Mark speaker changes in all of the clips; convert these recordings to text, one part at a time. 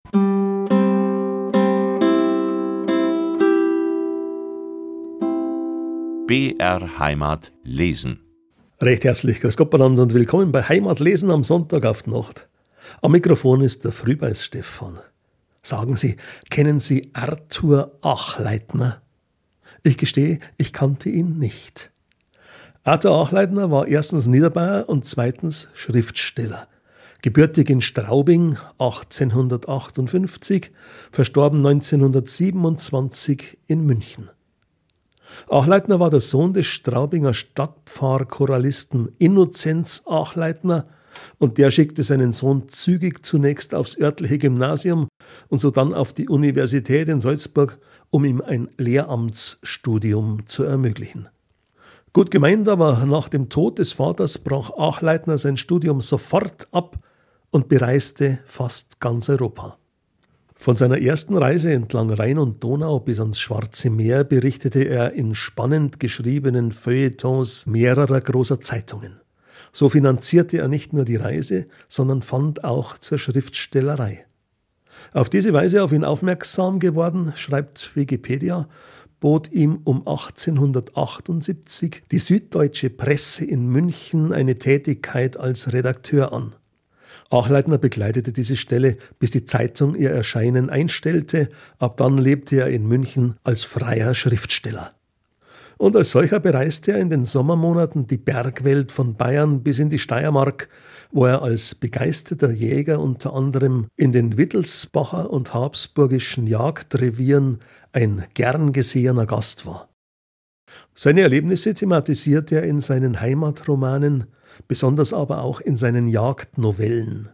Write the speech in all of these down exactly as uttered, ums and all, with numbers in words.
Speaker 1: B R Heimat lesen.
Speaker 2: Recht herzlich grüß Gott miteinander und willkommen bei Heimat lesen am Sonntag auf die Nacht. Am Mikrofon ist der Frühbeiß Stefan. Sagen Sie, kennen Sie Arthur Achleitner? Ich gestehe, ich kannte ihn nicht. Arthur Achleitner war erstens Niederbayer und zweitens Schriftsteller. Gebürtig in Straubing achtzehnhundertachtundfünfzig, verstorben neunzehnhundertsiebenundzwanzig in München. Achleitner war der Sohn des Straubinger Stadtpfarrchoralisten Innozenz Achleitner und der schickte seinen Sohn zügig zunächst aufs örtliche Gymnasium und sodann auf die Universität in Salzburg, um ihm ein Lehramtsstudium zu ermöglichen. Gut gemeint, aber nach dem Tod des Vaters brach Achleitner sein Studium sofort ab und bereiste fast ganz Europa. Von seiner ersten Reise entlang Rhein und Donau bis ans Schwarze Meer berichtete er in spannend geschriebenen Feuilletons mehrerer großer Zeitungen. So finanzierte er nicht nur die Reise, sondern fand auch zur Schriftstellerei. Auf diese Weise auf ihn aufmerksam geworden, schreibt Wikipedia, bot ihm um achtzehnhundertachtundsiebzig die Süddeutsche Presse in München eine Tätigkeit als Redakteur an. Achleitner bekleidete diese Stelle, bis die Zeitung ihr Erscheinen einstellte. Ab dann lebte er in München als freier Schriftsteller. Und als solcher bereiste er in den Sommermonaten die Bergwelt von Bayern bis in die Steiermark, wo er als begeisterter Jäger unter anderem in den Wittelsbacher und habsburgischen Jagdrevieren ein gern gesehener Gast war. Seine Erlebnisse thematisiert er in seinen Heimatromanen, besonders aber auch in seinen Jagdnovellen.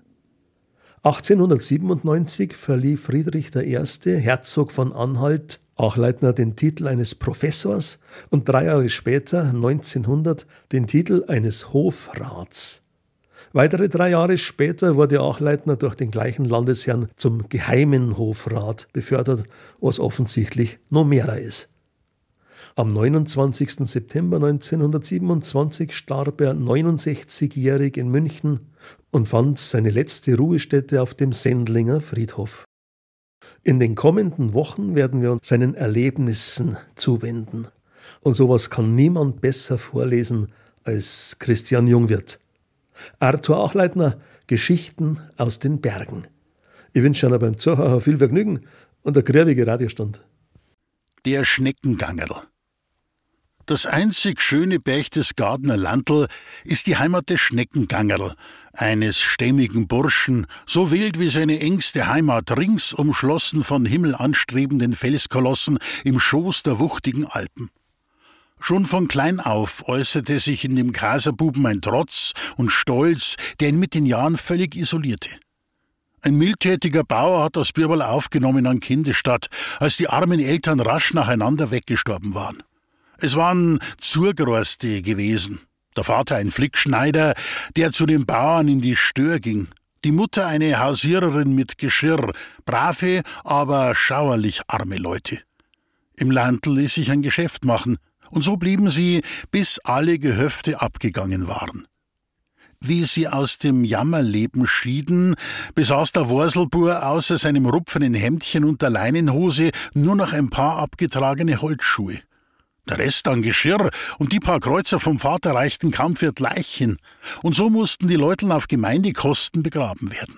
Speaker 2: achtzehnhundertsiebenundneunzig verlieh Friedrich der Erste, Herzog von Anhalt, Achleitner den Titel eines Professors und drei Jahre später, neunzehnhundert, den Titel eines Hofrats. Weitere drei Jahre später wurde Achleitner durch den gleichen Landesherrn zum Geheimen Hofrat befördert, was offensichtlich noch mehrer ist. Am neunundzwanzigsten September neunzehnhundertsiebenundzwanzig starb er neunundsechzigjährig in München und fand seine letzte Ruhestätte auf dem Sendlinger Friedhof. In den kommenden Wochen werden wir uns seinen Erlebnissen zuwenden. Und sowas kann niemand besser vorlesen als Christian Jungwirth. Arthur Achleitner, Geschichten aus den Bergen. Ich wünsche Ihnen beim Zuhören viel Vergnügen und eine grübige Radiostund.
Speaker 3: Der Schneckengangerl. Das einzig schöne Berchtesgadener Landl ist die Heimat des Schneckengangerl, eines stämmigen Burschen, so wild wie seine engste Heimat, rings umschlossen von himmelanstrebenden Felskolossen im Schoß der wuchtigen Alpen. Schon von klein auf äußerte sich in dem Kaserbuben ein Trotz und Stolz, der ihn mit den Jahren völlig isolierte. Ein mildtätiger Bauer hat das Bürberl aufgenommen an Kindesstadt, als die armen Eltern rasch nacheinander weggestorben waren. Es waren Zurgroste gewesen. Der Vater ein Flickschneider, der zu den Bauern in die Stör ging. Die Mutter eine Hausiererin mit Geschirr. Brave, aber schauerlich arme Leute. Im Landl ließ sich ein Geschäft machen. Und so blieben sie, bis alle Gehöfte abgegangen waren. Wie sie aus dem Jammerleben schieden, besaß der Worselbur außer seinem rupfenen Hemdchen und der Leinenhose nur noch ein paar abgetragene Holzschuhe. Der Rest an Geschirr und die paar Kreuzer vom Vater reichten kaum für die Leichen, und so mussten die Leuteln auf Gemeindekosten begraben werden.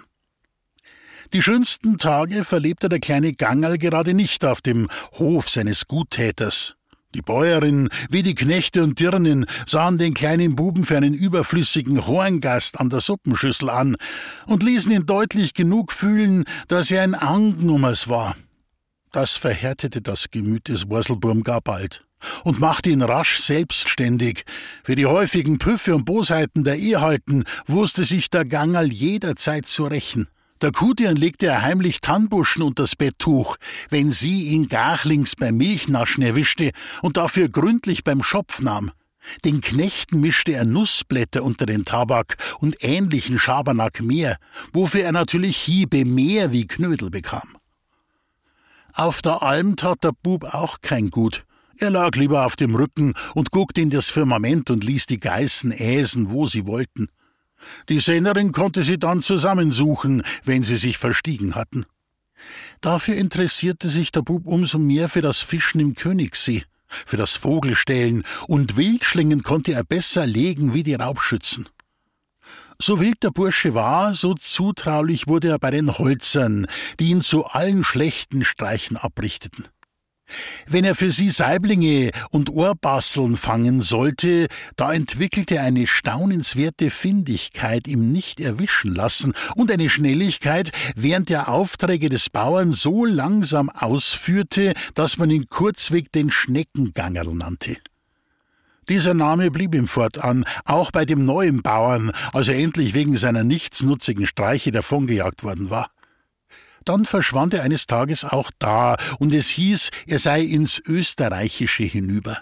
Speaker 3: Die schönsten Tage verlebte der kleine Gangerl gerade nicht auf dem Hof seines Guttäters. Die Bäuerin wie die Knechte und Dirnen sahen den kleinen Buben für einen überflüssigen Horngast an der Suppenschüssel an und ließen ihn deutlich genug fühlen, dass er ein Angnummers war. Das verhärtete das Gemüt des Worselburm gar bald und machte ihn rasch selbstständig. Für die häufigen Püffe und Bosheiten der Ehehalten wusste sich der Gangerl jederzeit zu rächen. Der Kuhdirn legte er heimlich Tannbuschen unters Betttuch, wenn sie ihn garchlings beim Milchnaschen erwischte und dafür gründlich beim Schopf nahm. Den Knechten mischte er Nussblätter unter den Tabak und ähnlichen Schabernack mehr, wofür er natürlich Hiebe mehr wie Knödel bekam. Auf der Alm tat der Bub auch kein Gut. Er lag lieber auf dem Rücken und guckte in das Firmament und ließ die Geißen äsen, wo sie wollten. Die Sennerin konnte sie dann zusammensuchen, wenn sie sich verstiegen hatten. Dafür interessierte sich der Bub umso mehr für das Fischen im Königssee, für das Vogelstellen, und Wildschlingen konnte er besser legen wie die Raubschützen. So wild der Bursche war, so zutraulich wurde er bei den Holzern, die ihn zu allen schlechten Streichen abrichteten. Wenn er für sie Saiblinge und Ohrbasseln fangen sollte, da entwickelte er eine staunenswerte Findigkeit im Nicht-Erwischen-Lassen und eine Schnelligkeit, während er Aufträge des Bauern so langsam ausführte, dass man ihn kurzweg den Schneckengangerl nannte. Dieser Name blieb ihm fortan, auch bei dem neuen Bauern, als er endlich wegen seiner nichtsnutzigen Streiche davongejagt worden war. Dann verschwand er eines Tages auch da, und es hieß, er sei ins Österreichische hinüber.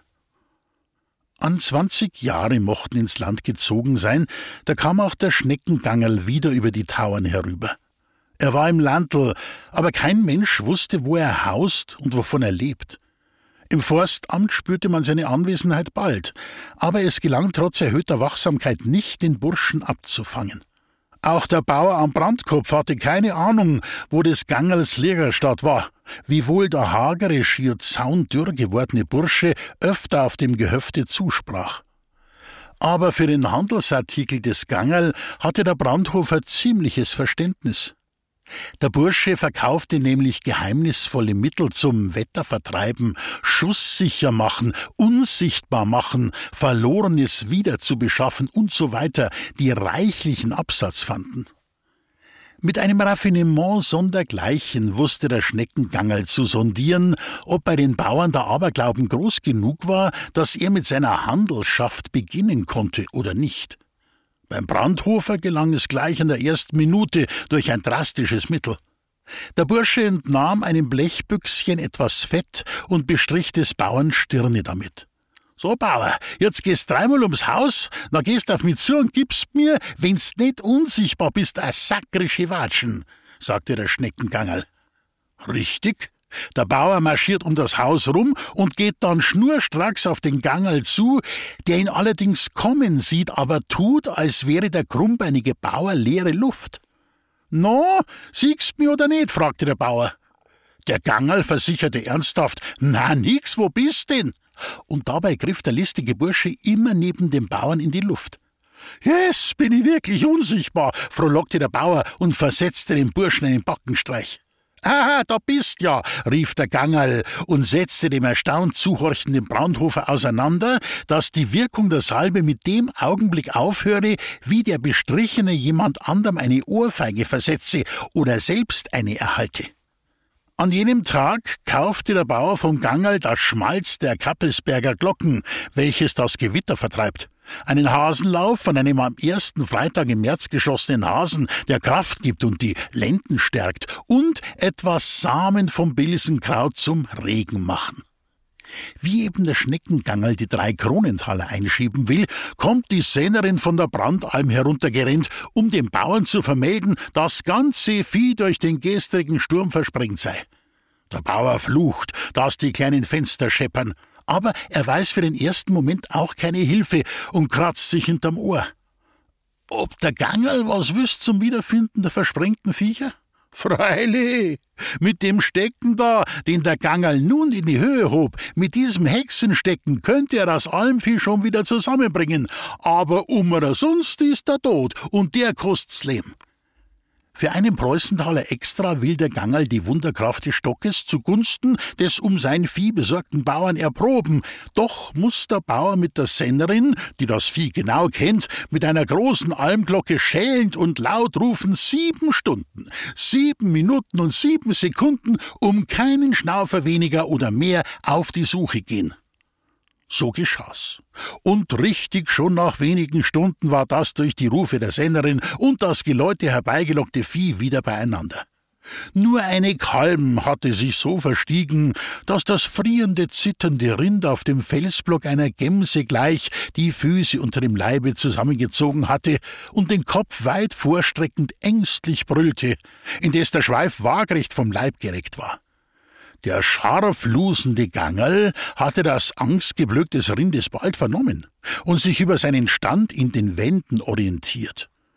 Speaker 3: An zwanzig Jahre mochten ins Land gezogen sein, da kam auch der Schneckengangerl wieder über die Tauern herüber. Er war im Landl, aber kein Mensch wusste, wo er haust und wovon er lebt. Im Forstamt spürte man seine Anwesenheit bald, aber es gelang trotz erhöhter Wachsamkeit nicht, den Burschen abzufangen. Auch der Bauer am Brandkopf hatte keine Ahnung, wo des Gangerls Lagerstatt war, wiewohl der hagere, schier zaundürr gewordene Bursche öfter auf dem Gehöfte zusprach. Aber für den Handelsartikel des Gangerl hatte der Brandhofer ziemliches Verständnis. Der Bursche verkaufte nämlich geheimnisvolle Mittel zum Wettervertreiben, schusssicher machen, unsichtbar machen, Verlorenes wiederzubeschaffen und so weiter, die reichlichen Absatz fanden. Mit einem Raffinement sondergleichen wusste der Schneckengangerl zu sondieren, ob bei den Bauern der Aberglauben groß genug war, dass er mit seiner Handelschaft beginnen konnte oder nicht. Beim Brandhofer gelang es gleich in der ersten Minute durch ein drastisches Mittel. Der Bursche entnahm einem Blechbüchschen etwas Fett und bestrich des Bauern Stirne damit. »So, Bauer, jetzt gehst dreimal ums Haus, dann gehst auf mich zu und gibst mir, wenn's nicht unsichtbar bist, a sakrische Watschen«, sagte der Schneckengangerl. »Richtig«. Der Bauer marschiert um das Haus rum und geht dann schnurstracks auf den Gangerl zu, der ihn allerdings kommen sieht, aber tut, als wäre der krummbeinige Bauer leere Luft. »No, siehst mi oder nicht?« fragte der Bauer. Der Gangerl versicherte ernsthaft, »Na nix, wo bist denn?« Und dabei griff der listige Bursche immer neben dem Bauern in die Luft. »Yes, bin ich wirklich unsichtbar«, frohlockte der Bauer und versetzte dem Burschen einen Backenstreich. »Aha, da bist ja«, rief der Gangerl und setzte dem erstaunt zuhorchenden Brandhofer auseinander, dass die Wirkung der Salbe mit dem Augenblick aufhöre, wie der Bestrichene jemand anderem eine Ohrfeige versetze oder selbst eine erhalte. An jenem Tag kaufte der Bauer vom Gangerl das Schmalz der Kappelsberger Glocken, welches das Gewitter vertreibt. Einen Hasenlauf von einem am ersten Freitag im März geschossenen Hasen, der Kraft gibt und die Lenden stärkt, und etwas Samen vom Bilsenkraut zum Regen machen. Wie eben der Schneckengangerl die drei Kronentaler einschieben will, kommt die Sennerin von der Brandalm heruntergerennt, um dem Bauern zu vermelden, das ganze Vieh durch den gestrigen Sturm versprengt sei. Der Bauer flucht, dass die kleinen Fenster scheppern, aber er weiß für den ersten Moment auch keine Hilfe und kratzt sich hinterm Ohr. Ob der Gangerl was wüsst zum Wiederfinden der versprengten Viecher? Freilich, mit dem Stecken da, den der Gangerl nun in die Höhe hob, mit diesem Hexenstecken könnte er das Almvieh schon wieder zusammenbringen, aber ummer sonst ist er tot und der kost's Leben. Für einen Preußenthaler extra will der Gangerl die Wunderkraft des Stockes zugunsten des um sein Vieh besorgten Bauern erproben. Doch muss der Bauer mit der Sennerin, die das Vieh genau kennt, mit einer großen Almglocke schellend und laut rufen, sieben Stunden, sieben Minuten und sieben Sekunden, um keinen Schnaufer weniger oder mehr auf die Suche gehen. So geschah's. Und richtig schon nach wenigen Stunden war das durch die Rufe der Sennerin und das geläute herbeigelockte Vieh wieder beieinander. Nur eine Kalm hatte sich so verstiegen, dass das frierende, zitternde Rind auf dem Felsblock einer Gemse gleich die Füße unter dem Leibe zusammengezogen hatte und den Kopf weit vorstreckend ängstlich brüllte, indes der Schweif waagrecht vom Leib gereckt war. Der scharf lusende Gangerl hatte das Angstgeblök des Rindes bald vernommen und sich über seinen Stand in den Wänden orientiert.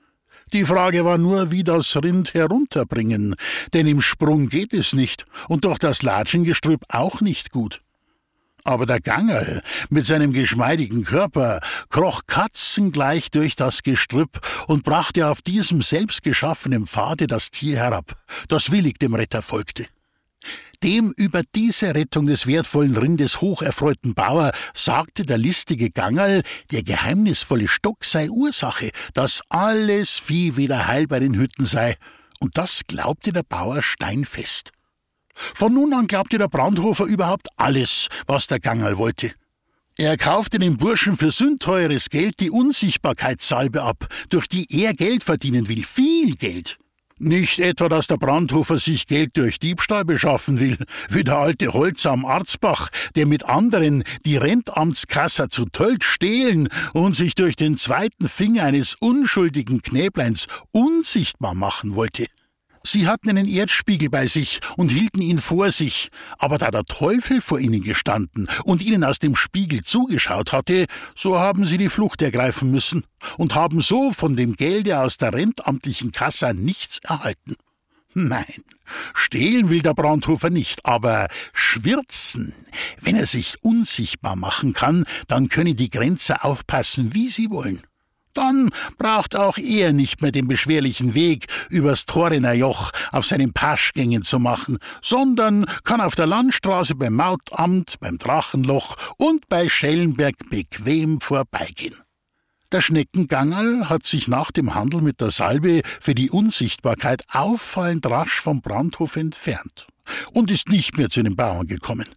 Speaker 3: Die Frage war nur, wie das Rind herunterbringen, denn im Sprung geht es nicht und durch das Latschengestrüpp auch nicht gut. Aber der Gangerl mit seinem geschmeidigen Körper kroch katzengleich durch das Gestrüpp und brachte auf diesem selbstgeschaffenen Pfade das Tier herab, das willig dem Retter folgte. Dem über diese Rettung des wertvollen Rindes hocherfreuten Bauer sagte der listige Gangerl, der geheimnisvolle Stock sei Ursache, dass alles Vieh wieder heil bei den Hütten sei, und das glaubte der Bauer steinfest. Von nun an glaubte der Brandhofer überhaupt alles, was der Gangerl wollte. Er kaufte dem Burschen für sündteures Geld die Unsichtbarkeitssalbe ab, durch die er Geld verdienen will, viel Geld. Nicht etwa, dass der Brandhofer sich Geld durch Diebstahl beschaffen will, wie der alte Holzer am Arzbach, der mit anderen die Rentamtskassa zu Tölt stehlen und sich durch den zweiten Finger eines unschuldigen Knäbleins unsichtbar machen wollte. Sie hatten einen Erdspiegel bei sich und hielten ihn vor sich, aber da der Teufel vor ihnen gestanden und ihnen aus dem Spiegel zugeschaut hatte, so haben sie die Flucht ergreifen müssen und haben so von dem Gelde aus der rentamtlichen Kassa nichts erhalten. Nein, stehlen will der Brandhofer nicht, aber schwirzen. Wenn er sich unsichtbar machen kann, dann können die Grenzer aufpassen, wie sie wollen. Dann braucht auch er nicht mehr den beschwerlichen Weg übers Torener Joch auf seinen Paschgängen zu machen, sondern kann auf der Landstraße beim Mautamt, beim Drachenloch und bei Schellenberg bequem vorbeigehen. Der Schneckengangerl hat sich nach dem Handel mit der Salbe für die Unsichtbarkeit auffallend rasch vom Brandhof entfernt und ist nicht mehr zu den Bauern gekommen.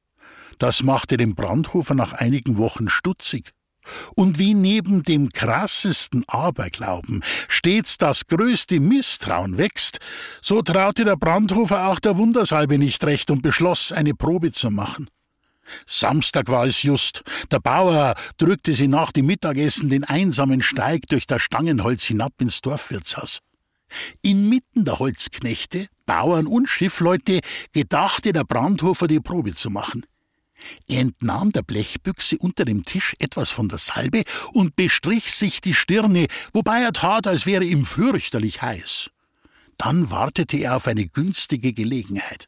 Speaker 3: Das machte den Brandhofer nach einigen Wochen stutzig. Und wie neben dem krassesten Aberglauben stets das größte Misstrauen wächst, so traute der Brandhofer auch der Wundersalbe nicht recht und beschloss, eine Probe zu machen. Samstag war es just. Der Bauer drückte sie nach dem Mittagessen den einsamen Steig durch das Stangenholz hinab ins Dorfwirtshaus. Inmitten der Holzknechte, Bauern und Schiffleute gedachte der Brandhofer, die Probe zu machen. Er entnahm der Blechbüchse unter dem Tisch etwas von der Salbe und bestrich sich die Stirne, wobei er tat, als wäre ihm fürchterlich heiß. Dann wartete er auf eine günstige Gelegenheit.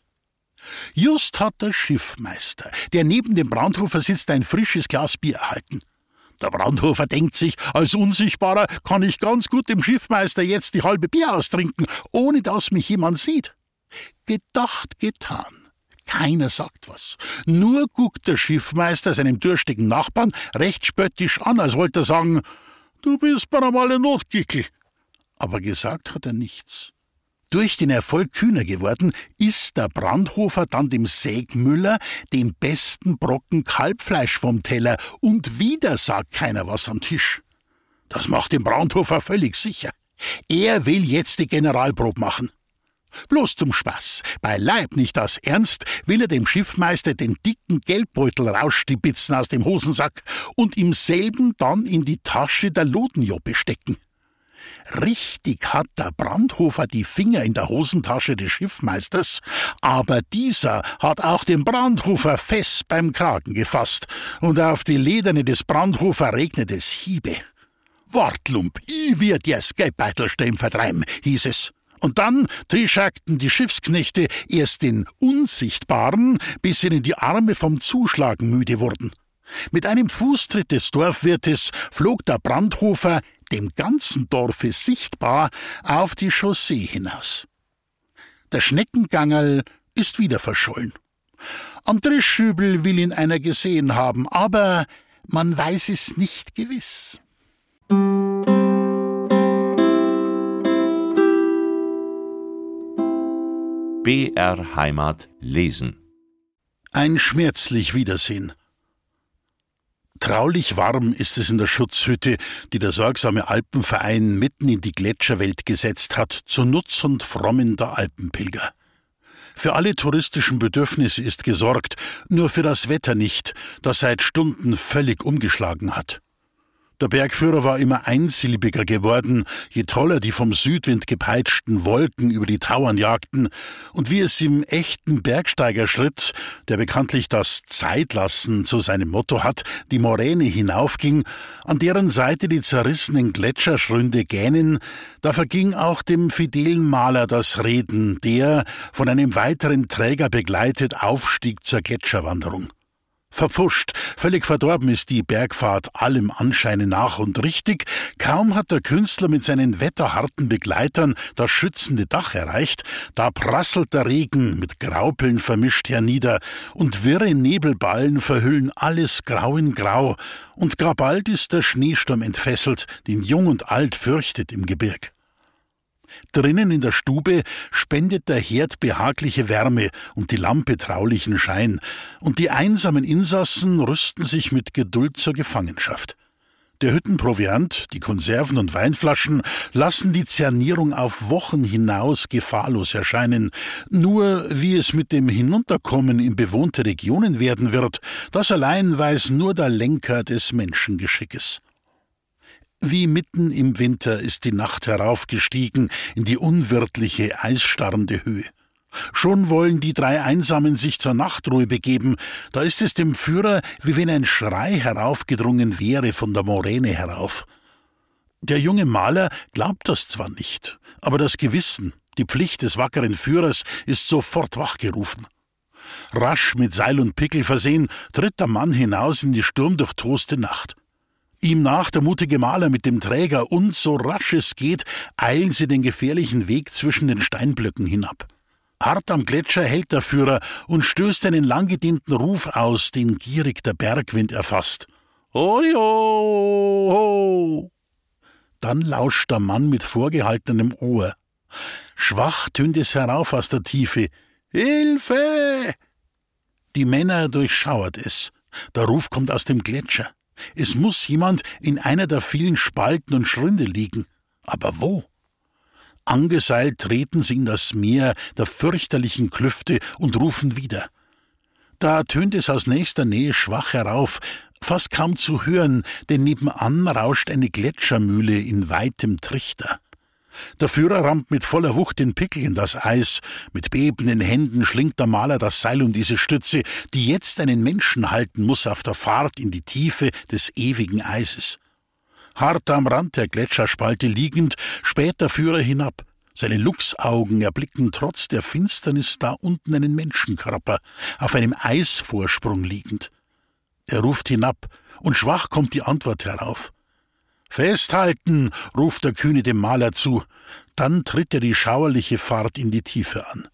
Speaker 3: Just hat der Schiffmeister, der neben dem Brandhofer sitzt, ein frisches Glas Bier erhalten. Der Brandhofer denkt sich, als Unsichtbarer kann ich ganz gut dem Schiffmeister jetzt die halbe Bier austrinken, ohne dass mich jemand sieht. Gedacht, getan. Keiner sagt was. Nur guckt der Schiffmeister seinem durstigen Nachbarn recht spöttisch an, als wollte er sagen, du bist mir einmal ein Notgickel. Aber gesagt hat er nichts. Durch den Erfolg kühner geworden, isst der Brandhofer dann dem Sägmüller den besten Brocken Kalbfleisch vom Teller und wieder sagt keiner was am Tisch. Das macht den Brandhofer völlig sicher. Er will jetzt die Generalprobe machen. Bloß zum Spaß, beileib nicht aus Ernst, will er dem Schiffmeister den dicken Geldbeutel rausstibitzen aus dem Hosensack und ihm selben dann in die Tasche der Lodenjoppe stecken. Richtig hat der Brandhofer die Finger in der Hosentasche des Schiffmeisters, aber dieser hat auch den Brandhofer fest beim Kragen gefasst und auf die Lederne des Brandhofer regnet es Hiebe. »Wartlump, ich wird dir's Geldbeutel strem vertreiben«, hieß es. Und dann trischakten die Schiffsknechte erst den Unsichtbaren, bis ihnen die Arme vom Zuschlagen müde wurden. Mit einem Fußtritt des Dorfwirtes flog der Brandhofer, dem ganzen Dorfe sichtbar, auf die Chaussee hinaus. Der Schneckengangerl ist wieder verschollen. Am Drischschübel will ihn einer gesehen haben, aber man weiß es nicht gewiss.
Speaker 1: B R Heimat lesen.
Speaker 3: Ein schmerzlich Wiedersehen. Traulich warm ist es in der Schutzhütte, die der sorgsame Alpenverein mitten in die Gletscherwelt gesetzt hat, zu Nutz und Frommen der Alpenpilger. Für alle touristischen Bedürfnisse ist gesorgt, nur für das Wetter nicht, das seit Stunden völlig umgeschlagen hat. Der Bergführer war immer einsilbiger geworden, je toller die vom Südwind gepeitschten Wolken über die Tauern jagten, und wie es im echten Bergsteigerschritt, der bekanntlich das Zeitlassen zu seinem Motto hat, die Moräne hinaufging, an deren Seite die zerrissenen Gletscherschründe gähnen, da verging auch dem fidelen Maler das Reden, der, von einem weiteren Träger begleitet, aufstieg zur Gletscherwanderung. Verpfuscht, völlig verdorben ist die Bergfahrt allem Anscheine nach und richtig, kaum hat der Künstler mit seinen wetterharten Begleitern das schützende Dach erreicht, da prasselt der Regen mit Graupeln vermischt hernieder, und wirre Nebelballen verhüllen alles grau in grau, und gar bald ist der Schneesturm entfesselt, den Jung und Alt fürchtet im Gebirg. Drinnen in der Stube spendet der Herd behagliche Wärme und die Lampe traulichen Schein, und die einsamen Insassen rüsten sich mit Geduld zur Gefangenschaft. Der Hüttenproviant, die Konserven und Weinflaschen lassen die Zernierung auf Wochen hinaus gefahrlos erscheinen. Nur wie es mit dem Hinunterkommen in bewohnte Regionen werden wird, das allein weiß nur der Lenker des Menschengeschickes. Wie mitten im Winter ist die Nacht heraufgestiegen in die unwirtliche, eisstarrende Höhe. Schon wollen die drei Einsamen sich zur Nachtruhe begeben, da ist es dem Führer, wie wenn ein Schrei heraufgedrungen wäre von der Moräne herauf. Der junge Maler glaubt das zwar nicht, aber das Gewissen, die Pflicht des wackeren Führers, ist sofort wachgerufen. Rasch mit Seil und Pickel versehen, tritt der Mann hinaus in die sturmdurchtoste Nacht. Ihm nach der mutige Maler mit dem Träger, und so rasch es geht, eilen sie den gefährlichen Weg zwischen den Steinblöcken hinab. Hart am Gletscher hält der Führer und stößt einen langgedehnten Ruf aus, den gierig der Bergwind erfasst. Ojo! Dann lauscht der Mann mit vorgehaltenem Ohr. Schwach tönt es herauf aus der Tiefe. Hilfe! Die Männer durchschauert es. Der Ruf kommt aus dem Gletscher. Es muss jemand in einer der vielen Spalten und Schründe liegen. Aber wo? Angeseilt treten sie in das Meer der fürchterlichen Klüfte und rufen wieder. Da tönt es aus nächster Nähe schwach herauf, fast kaum zu hören, denn nebenan rauscht eine Gletschermühle in weitem Trichter. Der Führer rammt mit voller Wucht den Pickel in das Eis. Mit bebenden Händen schlingt der Maler das Seil um diese Stütze, die jetzt einen Menschen halten muss auf der Fahrt in die Tiefe des ewigen Eises. Hart am Rand der Gletscherspalte liegend, späht der Führer hinab. Seine Luchsaugen erblicken trotz der Finsternis da unten einen Menschenkörper, auf einem Eisvorsprung liegend. Er ruft hinab, und schwach kommt die Antwort herauf. »Festhalten«, ruft der Kühne dem Maler zu, dann tritt er die schauerliche Fahrt in die Tiefe an.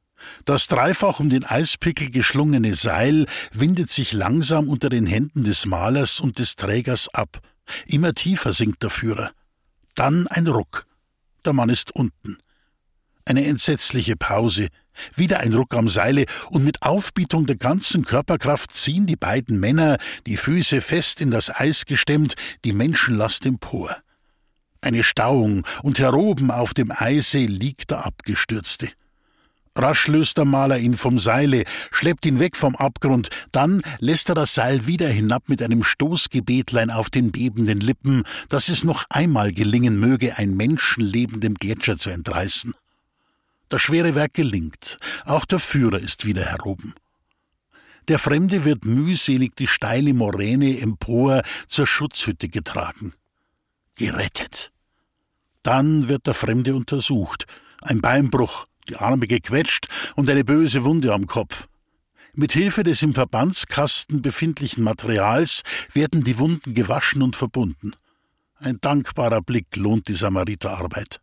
Speaker 3: Das dreifach um den Eispickel geschlungene Seil windet sich langsam unter den Händen des Malers und des Trägers ab. Immer tiefer sinkt der Führer. Dann ein Ruck. Der Mann ist unten. Eine entsetzliche Pause. Wieder ein Ruck am Seile, und mit Aufbietung der ganzen Körperkraft ziehen die beiden Männer, die Füße fest in das Eis gestemmt, die Menschenlast empor. Eine Stauung, und heroben auf dem Eise liegt der Abgestürzte. Rasch löst der Maler ihn vom Seile, schleppt ihn weg vom Abgrund, dann lässt er das Seil wieder hinab mit einem Stoßgebetlein auf den bebenden Lippen, dass es noch einmal gelingen möge, ein Menschenleben dem Gletscher zu entreißen. Das schwere Werk gelingt, auch der Führer ist wieder heroben. Der Fremde wird mühselig die steile Moräne empor zur Schutzhütte getragen. Gerettet. Dann wird der Fremde untersucht, ein Beinbruch, die Arme gequetscht und eine böse Wunde am Kopf. Mit Hilfe des im Verbandskasten befindlichen Materials werden die Wunden gewaschen und verbunden. Ein dankbarer Blick lohnt die Samariterarbeit.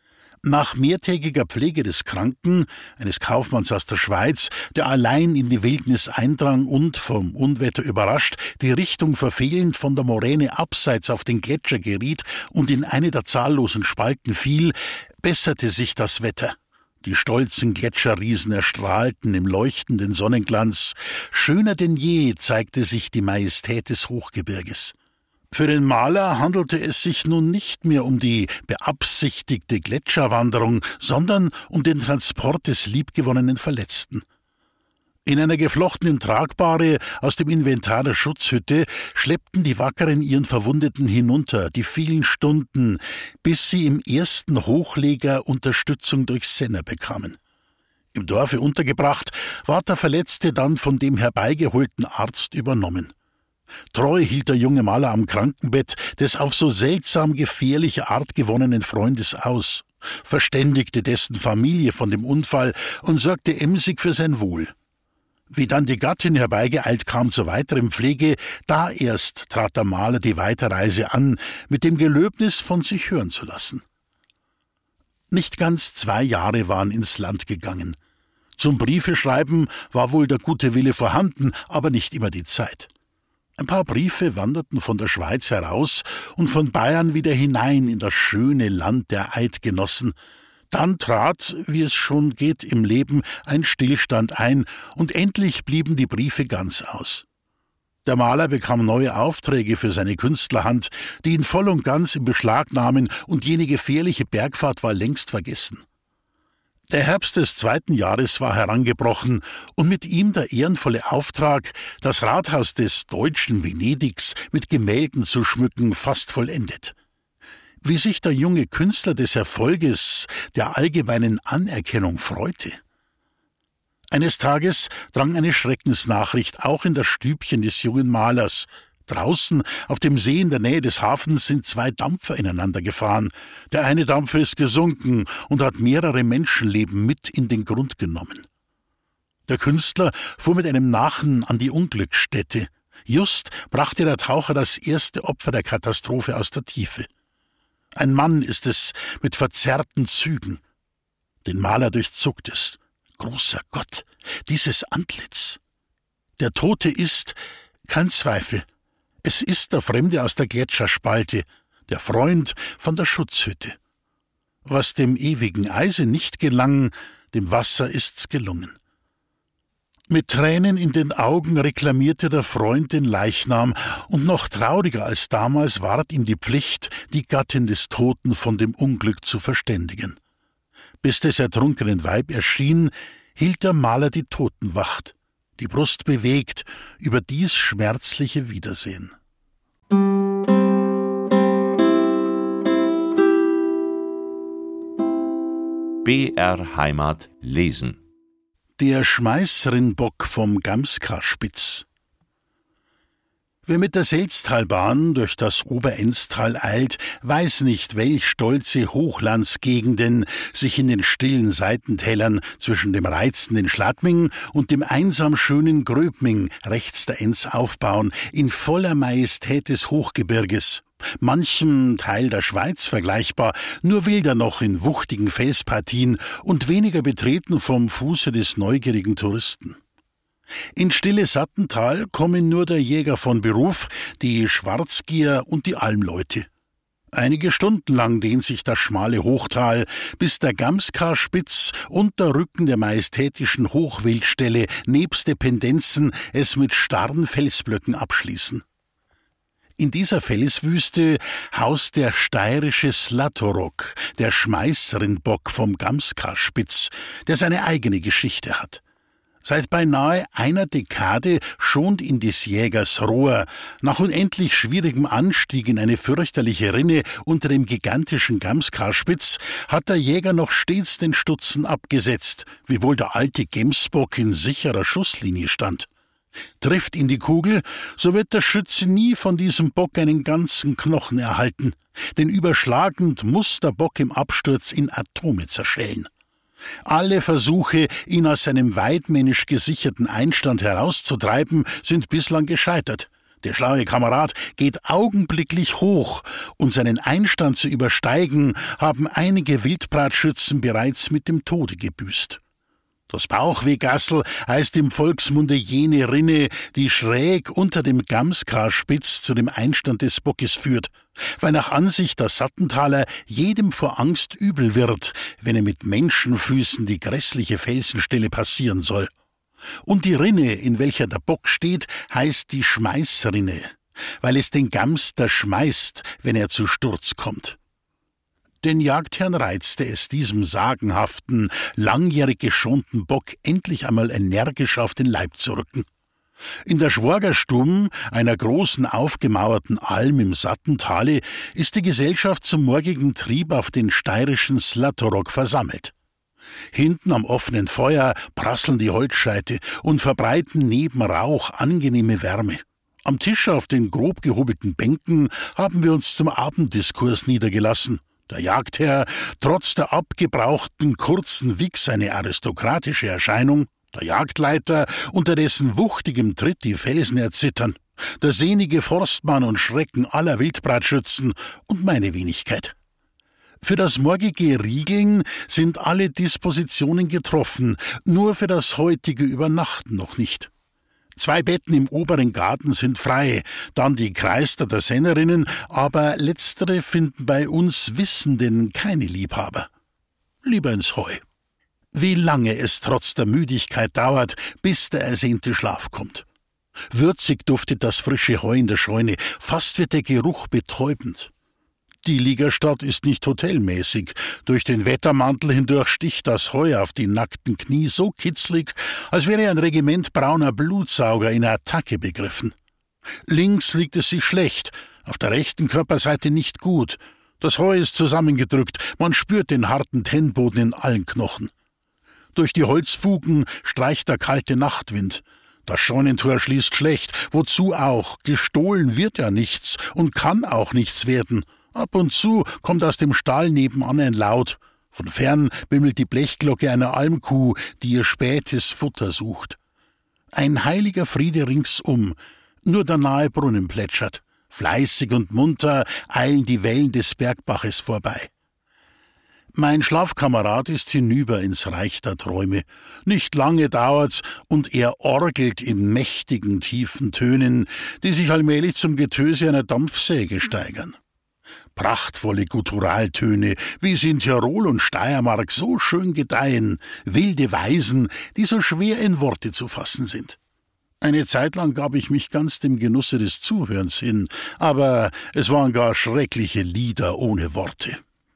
Speaker 3: Nach mehrtägiger Pflege des Kranken, eines Kaufmanns aus der Schweiz, der allein in die Wildnis eindrang und, vom Unwetter überrascht, die Richtung verfehlend von der Moräne abseits auf den Gletscher geriet und in eine der zahllosen Spalten fiel, besserte sich das Wetter. Die stolzen Gletscherriesen erstrahlten im leuchtenden Sonnenglanz. Schöner denn je zeigte sich die Majestät des Hochgebirges. Für den Maler handelte es sich nun nicht mehr um die beabsichtigte Gletscherwanderung, sondern um den Transport des liebgewonnenen Verletzten. In einer geflochtenen Tragbahre aus dem Inventar der Schutzhütte schleppten die Wackeren ihren Verwundeten hinunter, die vielen Stunden, bis sie im ersten Hochleger Unterstützung durch Senner bekamen. Im Dorfe untergebracht, ward der Verletzte dann von dem herbeigeholten Arzt übernommen. Treu hielt der junge Maler am Krankenbett des auf so seltsam gefährliche Art gewonnenen Freundes aus, verständigte dessen Familie von dem Unfall und sorgte emsig für sein Wohl. Wie dann die Gattin herbeigeeilt kam zur weiteren Pflege, da erst trat der Maler die Weiterreise an, mit dem Gelöbnis von sich hören zu lassen. Nicht ganz zwei Jahre waren ins Land gegangen. Zum Briefeschreiben war wohl der gute Wille vorhanden, aber nicht immer die Zeit. Ein paar Briefe wanderten von der Schweiz heraus und von Bayern wieder hinein in das schöne Land der Eidgenossen. Dann trat, wie es schon geht im Leben, ein Stillstand ein, und endlich blieben die Briefe ganz aus. Der Maler bekam neue Aufträge für seine Künstlerhand, die ihn voll und ganz in Beschlag nahmen, und jene gefährliche Bergfahrt war längst vergessen. Der Herbst des zweiten Jahres war herangebrochen und mit ihm der ehrenvolle Auftrag, das Rathaus des deutschen Venedigs mit Gemälden zu schmücken, fast vollendet. Wie sich der junge Künstler des Erfolges, der allgemeinen Anerkennung freute. Eines Tages drang eine Schreckensnachricht auch in das Stübchen des jungen Malers. Draußen auf dem See in der Nähe des Hafens sind zwei Dampfer ineinander gefahren. Der eine Dampfer ist gesunken und hat mehrere Menschenleben mit in den Grund genommen. Der Künstler fuhr mit einem Nachen an die Unglücksstätte. Just brachte der Taucher das erste Opfer der Katastrophe aus der Tiefe. Ein Mann ist es mit verzerrten Zügen. Den Maler durchzuckt es. Großer Gott, dieses Antlitz! Der Tote ist, kein Zweifel, es ist der Fremde aus der Gletscherspalte, der Freund von der Schutzhütte. Was dem ewigen Eise nicht gelang, dem Wasser ist's gelungen. Mit Tränen in den Augen reklamierte der Freund den Leichnam, und noch trauriger als damals ward ihm die Pflicht, die Gattin des Toten von dem Unglück zu verständigen. Bis des ertrunkenen Weib erschien, hielt der Maler die Totenwacht, die Brust bewegt über dies schmerzliche Wiedersehen.
Speaker 1: B R Heimat lesen.
Speaker 3: Der Schmeißrindbock vom Gamskarspitz. Wer mit der Selztalbahn durch das Oberenztal eilt, weiß nicht, welch stolze Hochlandsgegenden sich in den stillen Seitentälern zwischen dem reizenden Schladming und dem einsam schönen Gröbming rechts der Enz aufbauen, in voller Majestät des Hochgebirges. Manchem Teil der Schweiz vergleichbar, nur wilder noch in wuchtigen Felspartien und weniger betreten vom Fuße des neugierigen Touristen. In stille Sattental kommen nur der Jäger von Beruf, die Schwarzgier und die Almleute. Einige Stunden lang dehnt sich das schmale Hochtal, bis der Gamskarspitz und der Rücken der majestätischen Hochwildstelle nebst Dependenzen es mit starren Felsblöcken abschließen. In dieser Felswüste haust der steirische Slatorok, der Schmeißrindbock vom Gamskarspitz, der seine eigene Geschichte hat. Seit beinahe einer Dekade schont ihn des Jägers Rohr, nach unendlich schwierigem Anstieg in eine fürchterliche Rinne unter dem gigantischen Gamskarspitz, hat der Jäger noch stets den Stutzen abgesetzt, wiewohl der alte Gemsbock in sicherer Schusslinie stand. Trifft ihn die Kugel, so wird der Schütze nie von diesem Bock einen ganzen Knochen erhalten, denn überschlagend muß der Bock im Absturz in Atome zerschellen. Alle Versuche, ihn aus seinem weidmännisch gesicherten Einstand herauszutreiben, sind bislang gescheitert. Der schlaue Kamerad geht augenblicklich hoch, und seinen Einstand zu übersteigen, haben einige Wildbratschützen bereits mit dem Tode gebüßt. Das Bauchwehgassel heißt im Volksmunde jene Rinne, die schräg unter dem Gamskarspitz zu dem Einstand des Bockes führt, weil nach Ansicht der Sattentaler jedem vor Angst übel wird, wenn er mit Menschenfüßen die grässliche Felsenstelle passieren soll. Und die Rinne, in welcher der Bock steht, heißt die Schmeißrinne, weil es den Gams da schmeißt, wenn er zu Sturz kommt. Den Jagdherrn reizte es, diesem sagenhaften, langjährig geschonten Bock endlich einmal energisch auf den Leib zu rücken. In der Schwagerstube, einer großen aufgemauerten Alm im Sattentale, ist die Gesellschaft zum morgigen Trieb auf den steirischen Zlatorog versammelt. Hinten am offenen Feuer prasseln die Holzscheite und verbreiten neben Rauch angenehme Wärme. Am Tisch auf den grob gehobelten Bänken haben wir uns zum Abenddiskurs niedergelassen. Der Jagdherr, trotz der abgebrauchten kurzen Wichs eine aristokratische Erscheinung, der Jagdleiter, unter dessen wuchtigem Tritt die Felsen erzittern, der sehnige Forstmann und Schrecken aller Wildbratschützen und meine Wenigkeit. Für das morgige Riegeln sind alle Dispositionen getroffen, nur für das heutige Übernachten noch nicht. Zwei Betten im oberen Garten sind frei, dann die Kreister der Sennerinnen, aber letztere finden bei uns Wissenden keine Liebhaber. Lieber ins Heu. Wie lange es trotz der Müdigkeit dauert, bis der ersehnte Schlaf kommt. Würzig duftet das frische Heu in der Scheune, fast wird der Geruch betäubend. Die Liegerstadt ist nicht hotelmäßig. Durch den Wettermantel hindurch sticht das Heu auf die nackten Knie so kitzlig, als wäre ein Regiment brauner Blutsauger in Attacke begriffen. Links liegt es sich schlecht, auf der rechten Körperseite nicht gut. Das Heu ist zusammengedrückt, man spürt den harten Tennboden in allen Knochen. Durch die Holzfugen streicht der kalte Nachtwind. Das Scheunentor schließt schlecht, wozu auch, gestohlen wird ja nichts und kann auch nichts werden. Ab und zu kommt aus dem Stall nebenan ein Laut. Von fern bimmelt die Blechglocke einer Almkuh, die ihr spätes Futter sucht. Ein heiliger Friede ringsum, nur der nahe Brunnen plätschert. Fleißig und munter eilen die Wellen des Bergbaches vorbei. Mein Schlafkamerad ist hinüber ins Reich der Träume. Nicht lange dauert's und er orgelt in mächtigen, tiefen Tönen, die sich allmählich zum Getöse einer Dampfsäge steigern. Prachtvolle Gutturaltöne, wie sie in Tirol und Steiermark so schön gedeihen, wilde Weisen, die so schwer in Worte zu fassen sind. Eine Zeit lang gab ich mich ganz dem Genusse des Zuhörens hin, aber es waren gar schreckliche Lieder ohne Worte.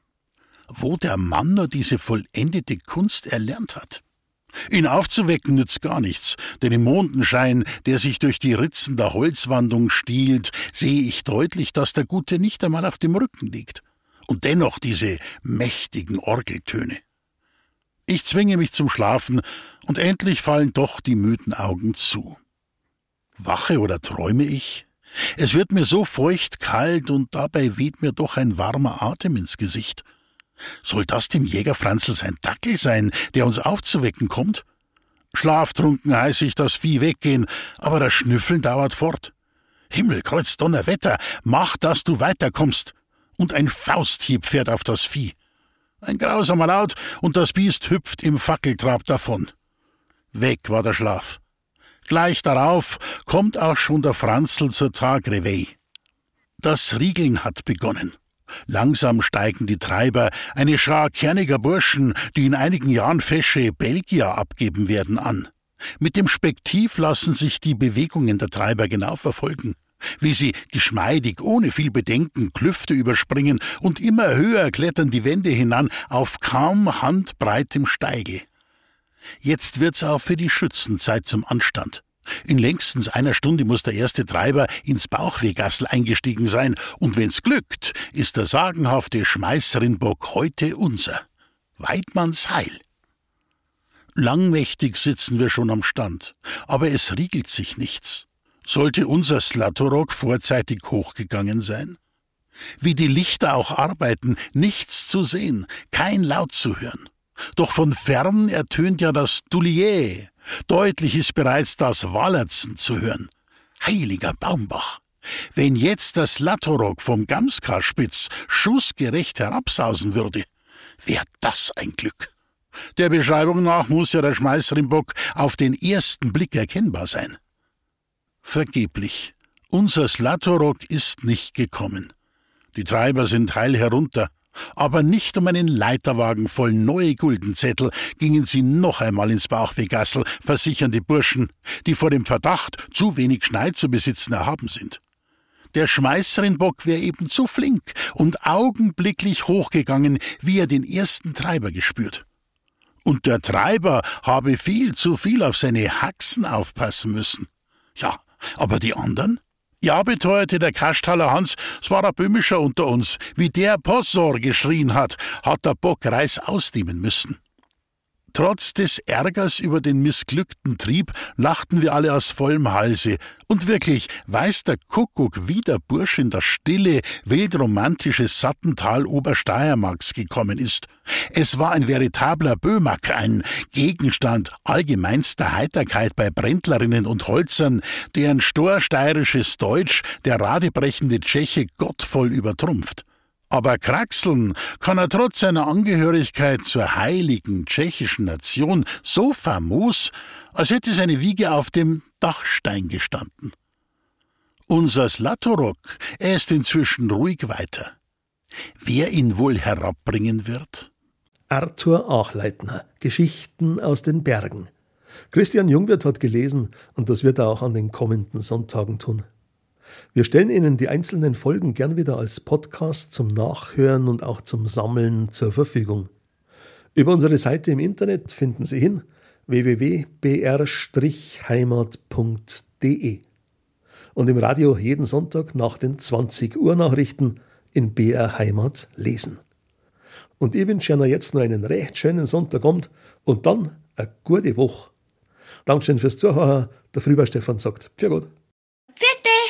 Speaker 3: Wo der Mann nur diese vollendete Kunst erlernt hat. Ihn aufzuwecken nützt gar nichts, denn im Mondenschein, der sich durch die Ritzen der Holzwandung stiehlt, sehe ich deutlich, dass der Gute nicht einmal auf dem Rücken liegt. Und dennoch diese mächtigen Orgeltöne. Ich zwinge mich zum Schlafen, und endlich fallen doch die müden Augen zu. Wache oder träume ich? Es wird mir so feucht kalt, und dabei weht mir doch ein warmer Atem ins Gesicht. Soll das dem Jäger Franzl sein Dackel sein, der uns aufzuwecken kommt? Schlaftrunken heiße ich das Vieh weggehen, aber das Schnüffeln dauert fort. Himmel, Kreuz, Donnerwetter, mach, dass du weiterkommst. Und ein Fausthieb fährt auf das Vieh. Ein grausamer Laut, und das Biest hüpft im Fackeltrab davon. Weg war der Schlaf. Gleich darauf kommt auch schon der Franzl zur Tagreveille. Das Riegeln hat begonnen. Langsam steigen die Treiber, eine Schar kerniger Burschen, die in einigen Jahren fesche Belgier abgeben werden, an. Mit dem Spektiv lassen sich die Bewegungen der Treiber genau verfolgen, wie sie geschmeidig, ohne viel Bedenken, Klüfte überspringen und immer höher klettern die Wände hinan auf kaum handbreitem Steigel. Jetzt wird's auch für die Schützen Zeit zum Anstand. In längstens einer Stunde muss der erste Treiber ins Bauchwehgassel eingestiegen sein, und wenn's glückt, ist der sagenhafte Schmeißerinbock heute unser. Weidmanns Heil. Langmächtig sitzen wir schon am Stand, aber es riegelt sich nichts. Sollte unser Zlatorog vorzeitig hochgegangen sein? Wie die Lichter auch arbeiten, nichts zu sehen, kein Laut zu hören. Doch von fern ertönt ja das Dulier. Deutlich ist bereits das Wallerzen zu hören. Heiliger Baumbach! Wenn jetzt das Zlatorog vom Gamska-Spitz schussgerecht herabsausen würde, wär das ein Glück. Der Beschreibung nach muss ja der Schmeißerinbock auf den ersten Blick erkennbar sein. Vergeblich. Unser Zlatorog ist nicht gekommen. Die Treiber sind heil herunter. Aber nicht um einen Leiterwagen voll neue Guldenzettel gingen sie noch einmal ins Bauchwehgassel, versichern die Burschen, die vor dem Verdacht, zu wenig Schneid zu besitzen, erhaben sind. Der Schmeißerinbock wäre eben zu flink und augenblicklich hochgegangen, wie er den ersten Treiber gespürt. Und der Treiber habe viel zu viel auf seine Haxen aufpassen müssen. Ja, aber die anderen? Ja, beteuerte der Kaschthaler Hans, es war ein Böhmischer unter uns. Wie der Possor geschrien hat, hat der Bock Reis ausnehmen müssen. Trotz des Ärgers über den missglückten Trieb lachten wir alle aus vollem Halse. Und wirklich, weiß der Kuckuck, wie der Bursch in das stille, wildromantische Sattental Obersteiermarks gekommen ist. Es war ein veritabler Böhmack, ein Gegenstand allgemeinster Heiterkeit bei Brändlerinnen und Holzern, deren storsteirisches Deutsch der radebrechende Tscheche gottvoll übertrumpft. Aber kraxeln kann er trotz seiner Angehörigkeit zur heiligen tschechischen Nation so famos, als hätte seine Wiege auf dem Dachstein gestanden. Unser Zlatorok, er ist inzwischen ruhig weiter. Wer ihn wohl herabbringen wird?
Speaker 2: Arthur Achleitner, Geschichten aus den Bergen. Christian Jungwirth hat gelesen und das wird er auch an den kommenden Sonntagen tun. Wir stellen Ihnen die einzelnen Folgen gern wieder als Podcast zum Nachhören und auch zum Sammeln zur Verfügung. Über unsere Seite im Internet finden Sie hin w w w punkt b r heimat punkt d e und im Radio jeden Sonntag nach den zwanzig Uhr Nachrichten in B R Heimat lesen. Und ich wünsche Ihnen jetzt noch einen recht schönen Sonntagabend und dann eine gute Woche. Dankeschön fürs Zuhören. Der Frühbauer Stefan sagt, für Gott.
Speaker 4: Vierte